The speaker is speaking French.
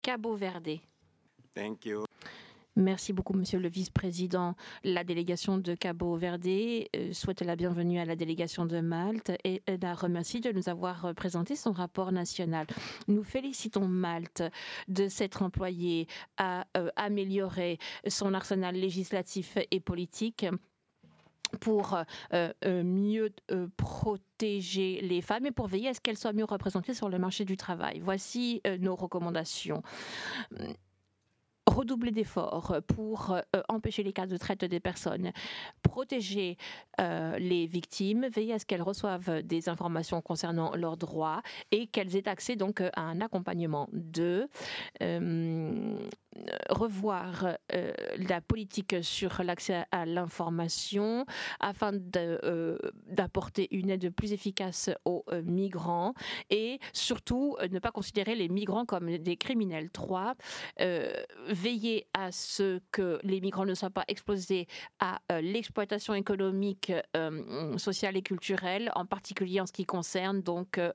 Cabo Verde. Thank you. Merci beaucoup, Monsieur le Vice-président. La délégation de Cabo Verde souhaite la bienvenue à la délégation de Malte et la remercie de nous avoir présenté son rapport national. Nous félicitons Malte de s'être employée à améliorer son arsenal législatif et politique pour mieux protéger les femmes et pour veiller à ce qu'elles soient mieux représentées sur le marché du travail. Voici nos recommandations. Redoubler d'efforts pour empêcher les cas de traite des personnes, protéger les victimes, veiller à ce qu'elles reçoivent des informations concernant leurs droits et qu'elles aient accès donc à un accompagnement. Revoir la politique sur l'accès à l'information afin d'apporter une aide plus efficace aux migrants et surtout ne pas considérer les migrants comme des criminels. 3. Veiller à ce que les migrants ne soient pas exposés à l'exploitation économique, sociale et culturelle, en particulier en ce qui concerne donc